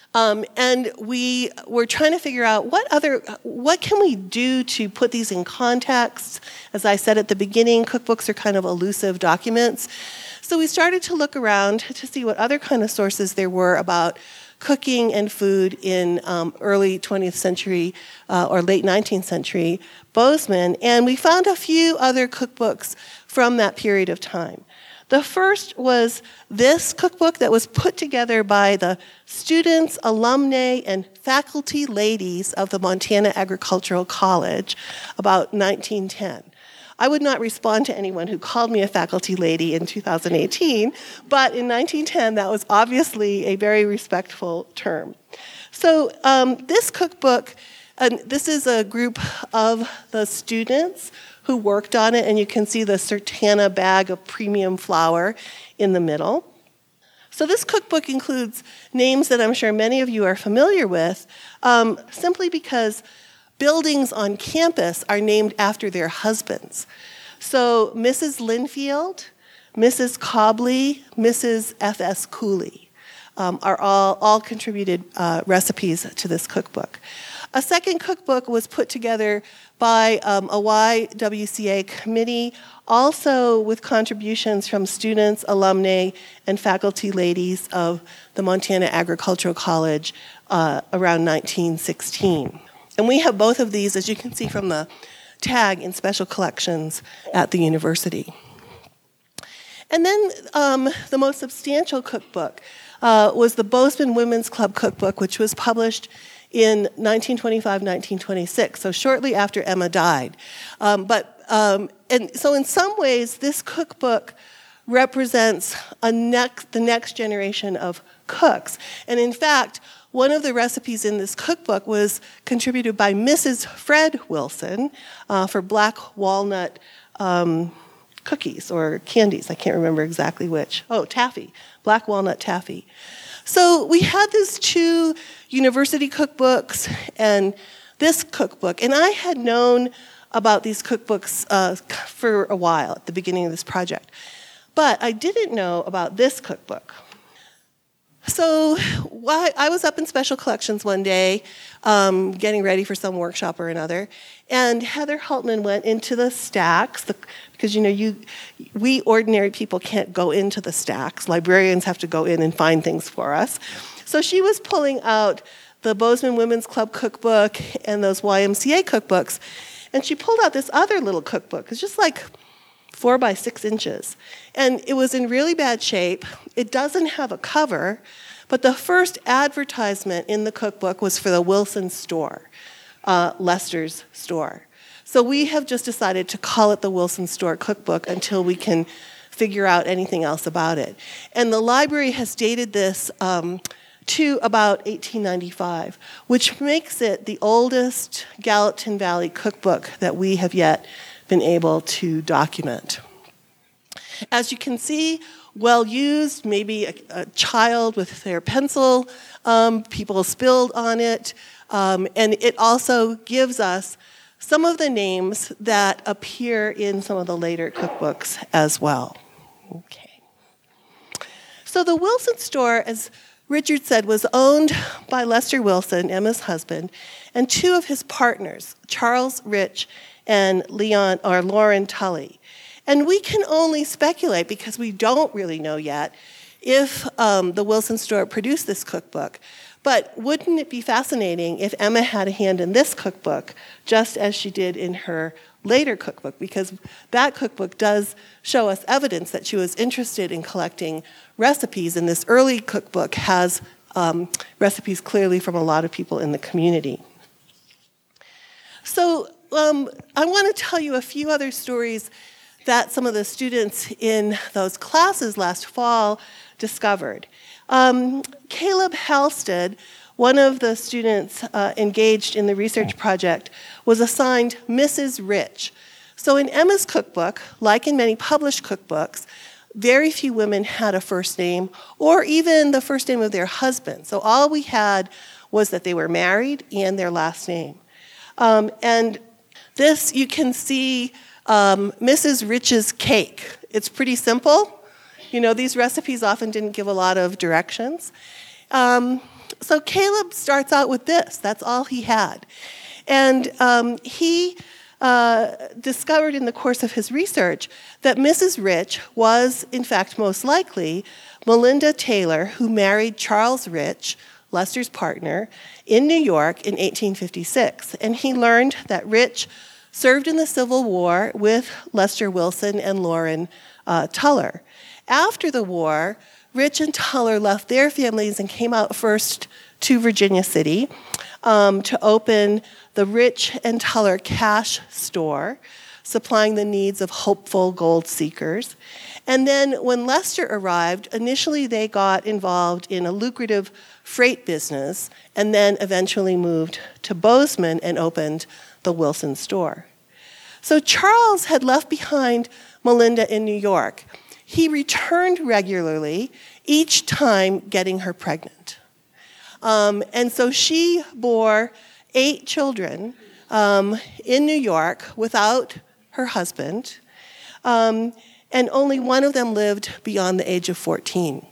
Um, and we were trying to figure out what other, what can we do to put these in context. As I said at the beginning, cookbooks are kind of elusive documents. So we started to look around to see what other kind of sources there were about cooking and food in um, early twentieth century uh, or late nineteenth century Bozeman, and we found a few other cookbooks from that period of time. The first was this cookbook that was put together by the students, alumnae, and faculty ladies of the Montana Agricultural College about nineteen ten. I would not respond to anyone who called me a faculty lady in two thousand eighteen, but in nineteen ten, that was obviously a very respectful term. So um, this cookbook, and this is a group of the students who worked on it, and you can see the Cirtana bag of premium flour in the middle. So this cookbook includes names that I'm sure many of you are familiar with, um, simply because buildings on campus are named after their husbands. So Missus Linfield, Missus Cobley, Missus F S Cooley um, are all, all contributed uh, recipes to this cookbook. A second cookbook was put together by um, a Y W C A committee, also with contributions from students, alumnae, and faculty ladies of the Montana Agricultural College uh, around nineteen sixteen. And we have both of these, as you can see from the tag, in special collections at the university. And then um, the most substantial cookbook uh, was the Bozeman Women's Club Cookbook, which was published in nineteen twenty-five, nineteen twenty-six, so shortly after Emma died. Um, but um, and so in some ways, this cookbook represents a next, the next generation of cooks. And in fact, one of the recipes in this cookbook was contributed by Missus Fred Wilson uh, for black walnut um, cookies or candies. I can't remember exactly which. Oh, taffy, black walnut taffy. So we had these two university cookbooks and this cookbook, and I had known about these cookbooks uh, for a while at the beginning of this project, but I didn't know about this cookbook. So why, I was up in special collections one day, um, getting ready for some workshop or another, and Heather Haltman went into the stacks, the, because you know, you, we ordinary people can't go into the stacks. Librarians have to go in and find things for us. So she was pulling out the Bozeman Women's Club cookbook and those Y M C A cookbooks, and she pulled out this other little cookbook. It's just like four by six inches. And it was in really bad shape. It doesn't have a cover, but the first advertisement in the cookbook was for the Wilson store, uh, Lester's store. So we have just decided to call it the Wilson Store Cookbook until we can figure out anything else about it. And the library has dated this um, to about eighteen ninety-five, which makes it the oldest Gallatin Valley cookbook that we have yet been able to document. As you can see, well used, maybe a, a child with their pencil, um, people spilled on it, um, and it also gives us some of the names that appear in some of the later cookbooks as well. Okay. So the Wilson store, as Richard said, was owned by Lester Wilson, Emma's husband, and two of his partners, Charles Rich and Leon or Lauren Tully. And we can only speculate, because we don't really know yet, if um, the Wilson store produced this cookbook. But wouldn't it be fascinating if Emma had a hand in this cookbook, just as she did in her later cookbook? Because that cookbook does show us evidence that she was interested in collecting recipes, and this early cookbook has um, recipes clearly from a lot of people in the community. So um, I want to tell you a few other stories that some of the students in those classes last fall discovered. Um, Caleb Halstead, one of the students uh, engaged in the research project, was assigned Missus Rich. So in Emma's cookbook, like in many published cookbooks, very few women had a first name, or even the first name of their husband. So all we had was that they were married and their last name. Um, and this, you can see um, Missus Rich's cake. It's pretty simple. You know, these recipes often didn't give a lot of directions. Um, so Caleb starts out with this. That's all he had. And um, he uh, discovered in the course of his research that Missus Rich was, in fact, most likely Melinda Taylor, who married Charles Rich, Lester's partner, in New York in eighteen fifty-six. And he learned that Rich served in the Civil War with Lester Wilson and Lauren uh, Tuller. After the war, Rich and Tuller left their families and came out first to Virginia City um, to open the Rich and Tuller Cash Store, supplying the needs of hopeful gold seekers. And then when Lester arrived, initially they got involved in a lucrative freight business and then eventually moved to Bozeman and opened the Wilson store. So Charles had left behind Melinda in New York. He returned regularly, each time getting her pregnant. Um, and so she bore eight children um, in New York without her husband, um, and only one of them lived beyond the age of fourteen.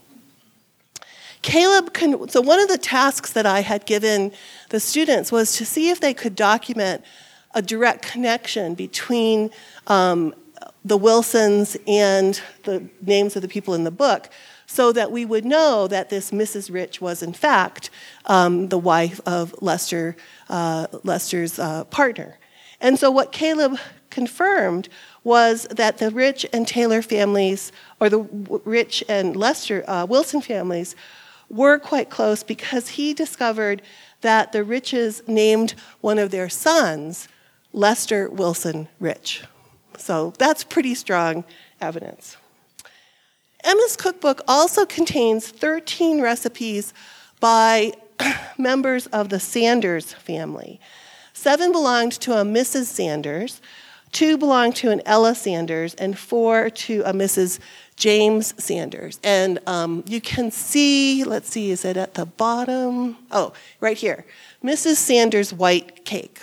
Caleb, con- so one of the tasks that I had given the students was to see if they could document a direct connection between um, the Wilsons and the names of the people in the book, so that we would know that this Missus Rich was, in fact, um, the wife of Lester, uh, Lester's uh, partner. And so what Caleb confirmed was that the Rich and Taylor families, or the Rich and Lester uh, Wilson families, were quite close because he discovered that the Riches named one of their sons Lester Wilson Rich. So that's pretty strong evidence. Emma's cookbook also contains thirteen recipes by members of the Sanders family. Seven belonged to a Missus Sanders, two belonged to an Ella Sanders, and four to a Missus James Sanders. And um, you can see, let's see, is it at the bottom? Oh, right here, Missus Sanders' white cake.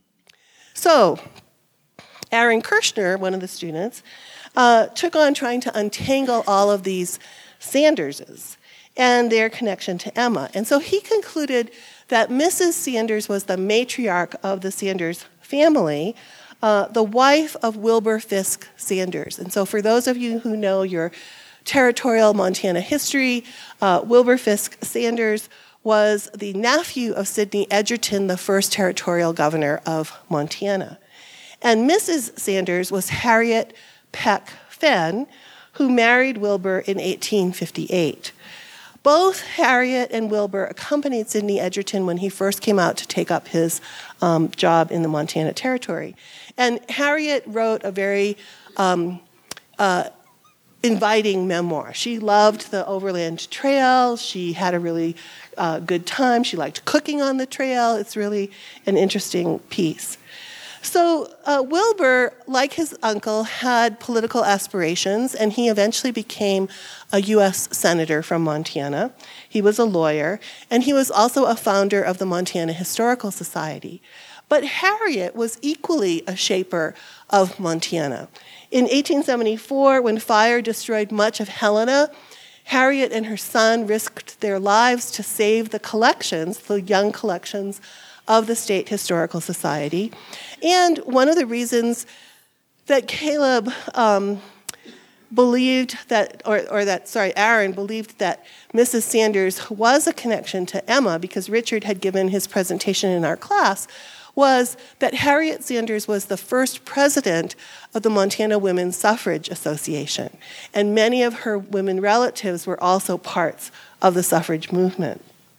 So, Aaron Kirshner, one of the students, uh, took on trying to untangle all of these Sanderses and their connection to Emma. And so he concluded that Missus Sanders was the matriarch of the Sanders family, uh, the wife of Wilbur Fisk Sanders. And so for those of you who know your territorial Montana history, uh, Wilbur Fisk Sanders was the nephew of Sidney Edgerton, the first territorial governor of Montana. And Missus Sanders was Harriet Peck Fenn, who married Wilbur in eighteen fifty-eight. Both Harriet and Wilbur accompanied Sidney Edgerton when he first came out to take up his um, job in the Montana Territory. And Harriet wrote a very um, uh, inviting memoir. She loved the Overland Trail. She had a really uh, good time. She liked cooking on the trail. It's really an interesting piece. So uh, Wilbur, like his uncle, had political aspirations, and he eventually became a U S senator from Montana. He was a lawyer, and he was also a founder of the Montana Historical Society. But Harriet was equally a shaper of Montana. In eighteen seventy-four, when fire destroyed much of Helena, Harriet and her son risked their lives to save the collections, the young collections of the State Historical Society. And one of the reasons that Caleb um, believed that, or, or that, sorry, Aaron believed that Missus Sanders was a connection to Emma, because Richard had given his presentation in our class, was that Harriet Sanders was the first president of the Montana Women's Suffrage Association. And many of her women relatives were also parts of the suffrage movement.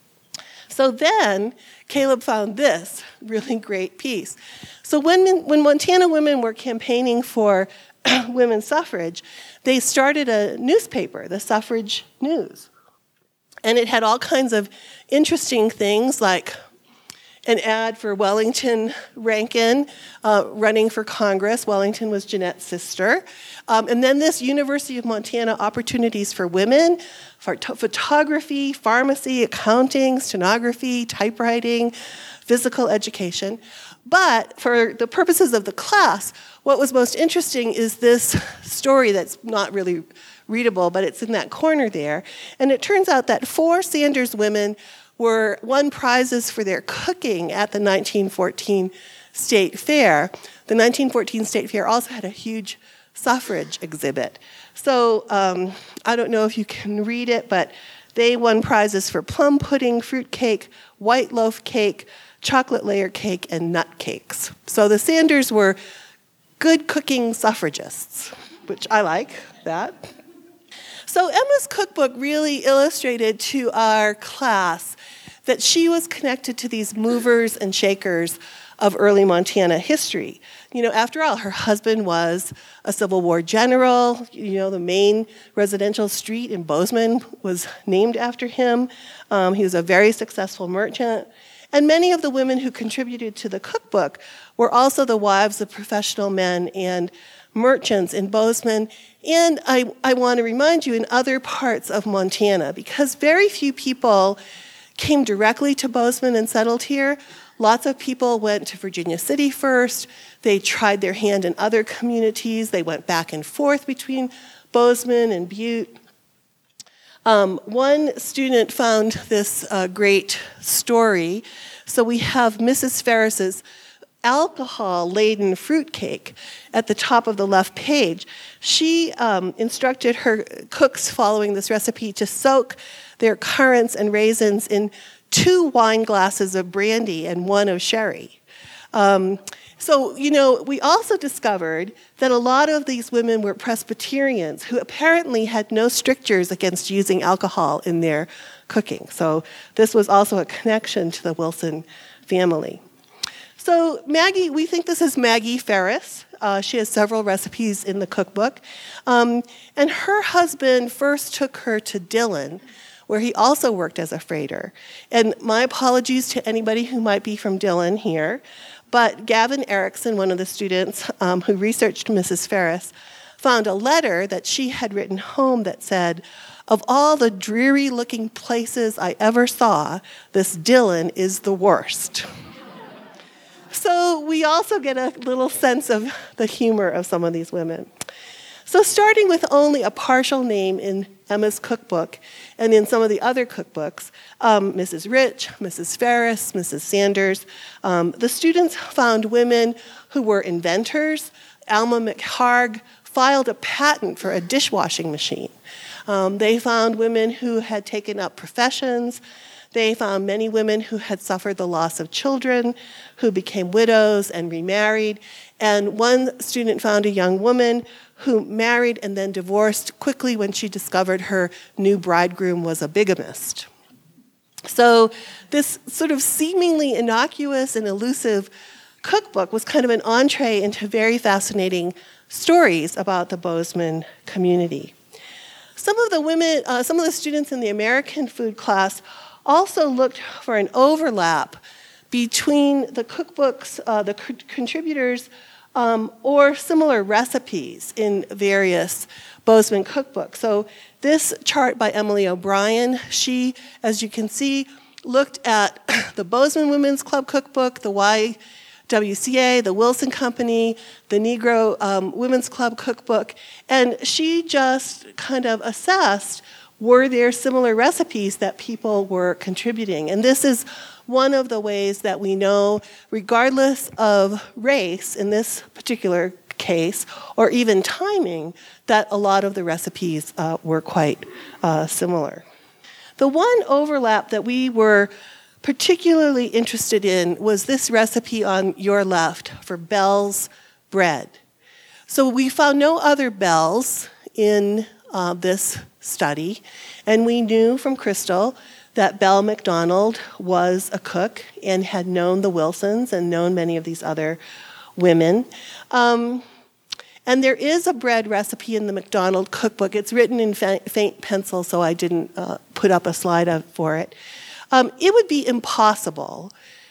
So then, Caleb found this really great piece. So when, when Montana women were campaigning for women's suffrage, they started a newspaper, the Suffrage News. And it had all kinds of interesting things, like an ad for Wellington Rankin uh, running for Congress. Wellington was Jeanette's sister. Um, and then this University of Montana Opportunities for Women, for photography, pharmacy, accounting, stenography, typewriting, physical education. But for the purposes of the class, what was most interesting is this story that's not really readable, but it's in that corner there. And it turns out that four Sanders women were won prizes for their cooking at the nineteen fourteen State Fair. The nineteen fourteen State Fair also had a huge suffrage exhibit. So um, I don't know if you can read it, but they won prizes for plum pudding, fruit cake, white loaf cake, chocolate layer cake, and nut cakes. So the Sanders were good cooking suffragists, which I like that. So Emma's cookbook really illustrated to our class that she was connected to these movers and shakers of early Montana history. You know, after all, her husband was a Civil War general. You know, the main residential street in Bozeman was named after him. Um, he was a very successful merchant. And many of the women who contributed to the cookbook were also the wives of professional men and merchants in Bozeman. And I, I want to remind you, in other parts of Montana, because very few people came directly to Bozeman and settled here. Lots of people went to Virginia City first. They tried their hand in other communities. They went back and forth between Bozeman and Butte. Um, one student found this uh, great story. So we have Missus Ferris's alcohol-laden fruitcake at the top of the left page. She um, instructed her cooks following this recipe to soak their currants and raisins in two wine glasses of brandy and one of sherry. Um, so, you know, we also discovered that a lot of these women were Presbyterians who apparently had no strictures against using alcohol in their cooking. So this was also a connection to the Wilson family. So Maggie, we think this is Maggie Ferris. Uh, she has several recipes in the cookbook. Um, and her husband first took her to Dillon, where he also worked as a freighter. And my apologies to anybody who might be from Dillon here, but Gavin Erickson, one of the students um, who researched Missus Ferris, found a letter that she had written home that said, "Of all the dreary-looking places I ever saw, this Dillon is the worst." So we also get a little sense of the humor of some of these women. So starting with only a partial name in Emma's cookbook and in some of the other cookbooks, um, Missus Rich, Missus Ferris, Missus Sanders, um, the students found women who were inventors. Alma McHarg filed a patent for a dishwashing machine. Um, they found women who had taken up professions. They found many women who had suffered the loss of children, who became widows and remarried. And one student found a young woman who married and then divorced quickly when she discovered her new bridegroom was a bigamist. So this sort of seemingly innocuous and elusive cookbook was kind of an entree into very fascinating stories about the Bozeman community. Some of the women, uh, some of the students in the American food class also looked for an overlap between the cookbooks, uh, the co- contributors, um, or similar recipes in various Bozeman cookbooks. So this chart by Emily O'Brien, she, as you can see, looked at the Bozeman Women's Club cookbook, the Y W C A, the Wilson Company, the Negro um, Women's Club cookbook, and she just kind of assessed, were there similar recipes that people were contributing? And this is one of the ways that we know, regardless of race in this particular case, or even timing, that a lot of the recipes uh, were quite uh, similar. The one overlap that we were particularly interested in was this recipe on your left for Bell's bread. So we found no other Bells in uh, this study, and we knew from Crystal that Belle McDonald was a cook and had known the Wilsons and known many of these other women. Um, and there is a bread recipe in the McDonald cookbook. It's written in fa- faint pencil, so I didn't uh, put up a slide up for it. Um, it would be impossible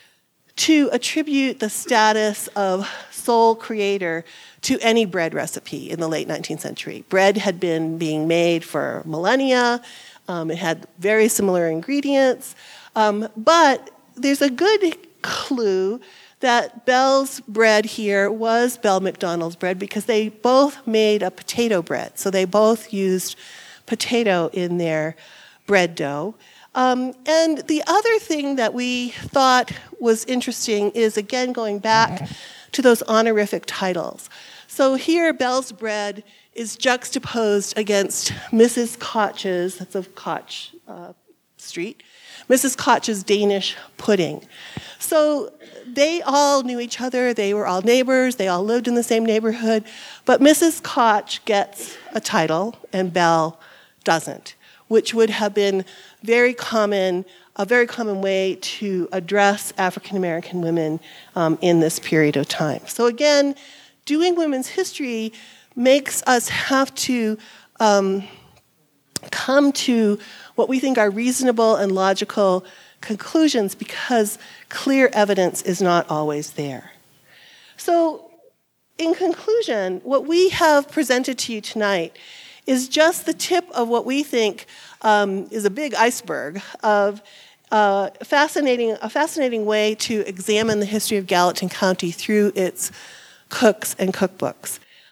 to attribute the status of sole creator to any bread recipe in the late nineteenth century. Bread had been being made for millennia. Um, it had very similar ingredients. Um, but there's a good clue that Bell's bread here was Belle McDonald's bread because they both made a potato bread. So they both used potato in their bread dough. Um, and the other thing that we thought was interesting is, again, going back to those honorific titles. So here, Bell's Bread is juxtaposed against Missus Koch's, that's of Koch uh, Street, Missus Koch's Danish pudding. So they all knew each other, they were all neighbors, they all lived in the same neighborhood, but Missus Koch gets a title and Bell doesn't, which would have been very common, a very common way to address African American women um, in this period of time. So again, doing women's history makes us have to um, come to what we think are reasonable and logical conclusions because clear evidence is not always there. So in conclusion, what we have presented to you tonight is just the tip of what we think um, is a big iceberg of uh, fascinating, a fascinating way to examine the history of Gallatin County through its cooks and cookbooks.